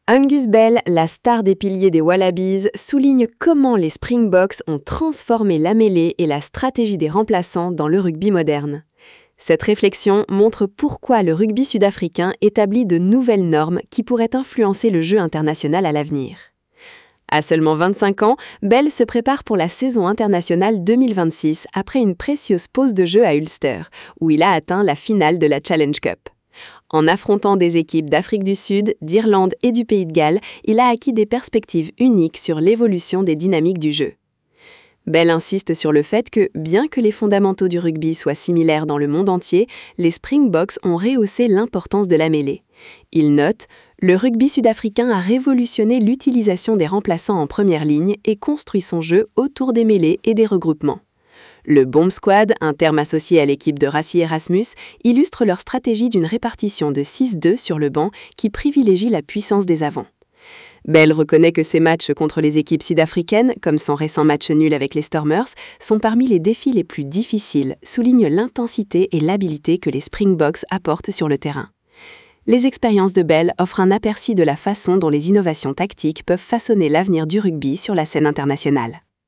Angus Bell, la star des piliers des Wallabies, souligne comment les Springboks ont transformé la mêlée et la stratégie des remplaçants dans le rugby moderne. Cette réflexion montre pourquoi le rugby sud-africain établit de nouvelles normes qui pourraient influencer le jeu international à l'avenir. À seulement 25 ans, Bell se prépare pour la saison internationale 2026 après une précieuse pause de jeu à Ulster, où il a atteint la finale de la Challenge Cup. En affrontant des équipes d'Afrique du Sud, d'Irlande et du Pays de Galles, il a acquis des perspectives uniques sur l'évolution des dynamiques du jeu. Bell insiste sur le fait que, bien que les fondamentaux du rugby soient similaires dans le monde entier, les Springboks ont rehaussé l'importance de la mêlée. Il note « Le rugby sud-africain a révolutionné l'utilisation des remplaçants en première ligne et construit son jeu autour des mêlées et des regroupements. » Le Bomb Squad, un terme associé à l'équipe de Rassie Erasmus, illustre leur stratégie d'une répartition de 6-2 sur le banc qui privilégie la puissance des avants. Bell reconnaît que ces matchs contre les équipes sud-africaines, comme son récent match nul avec les Stormers, sont parmi les défis les plus difficiles, souligne l'intensité et l'habileté que les Springboks apportent sur le terrain. Les expériences de Bell offrent un aperçu de la façon dont les innovations tactiques peuvent façonner l'avenir du rugby sur la scène internationale.